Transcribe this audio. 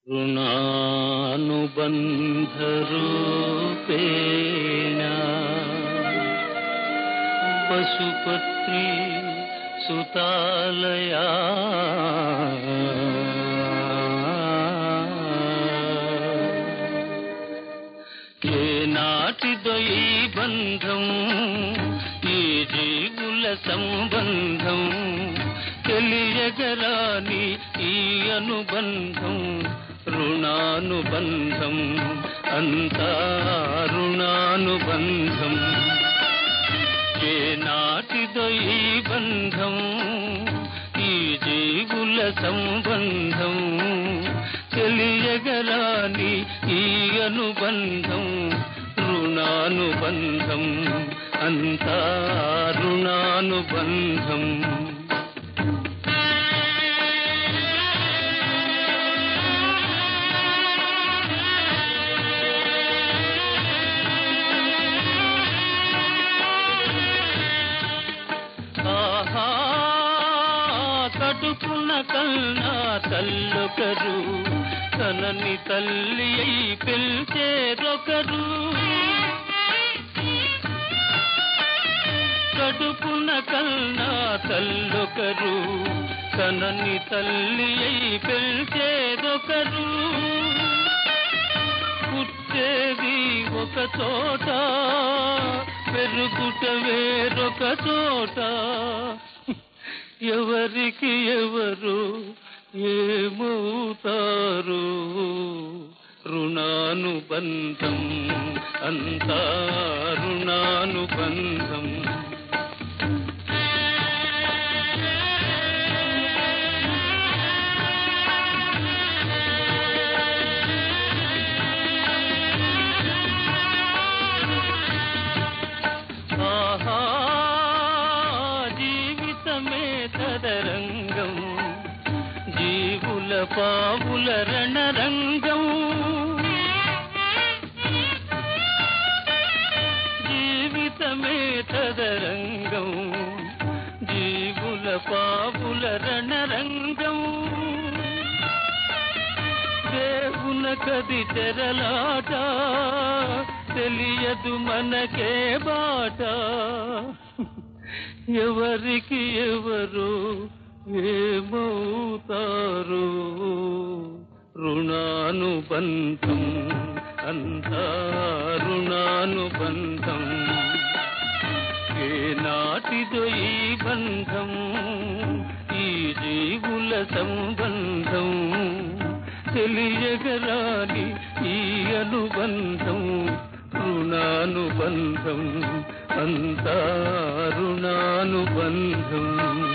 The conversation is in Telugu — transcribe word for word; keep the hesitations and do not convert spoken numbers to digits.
ऋणानुबन्धरूपेण पशुपत्री सुतालया ఏనాటిదో ఈ బంధం, ఈ జీవుల సంబంధం, తెలియగరాని ఈ అనుబంధం, రుణానుబంధం, అంతా రుణానుబంధం. ఏనాటిదో ఈ బంధం, ఈ జీవుల సంబంధం, తెలియగరాని ఈ అనుబంధం, రుణానుబంధం, అంతా రుణానుబంధం. ఆహా కడుపున కన్నా తల్లొకరు, తనని తల్లి అయి పిలిచేరొకరు. కడుపున కన్నా తల్లొకరు, తనని తల్లి అయి పిలిచేరొకరు. పుట్టేది ఒక చోట, పెరుగుట వేరొక చోట. ఎవరికి ఎవరు ఏమవుతారు, రుణానుబంధం, అంతా రుణానుబంధం. ఆహా జీవితమే తదరంగం, జీవుల పావుల రణరంగం. జీవితమే తదరంగం, జీవుల పావుల రణరంగం. దేవున కది తెరలాట, తెలియదు మనకే బాట. ఎవరికి ఎవరు ఏమవుతారు, రుణానుబంధం, అంతా రుణానుబంధం. ఏనాటిదో ఈ బంధం, ఈ జీవుల సంబంధం, తెలియగరాని ఈ అనుబంధం, రుణానుబంధం, అంతా రుణానుబంధం.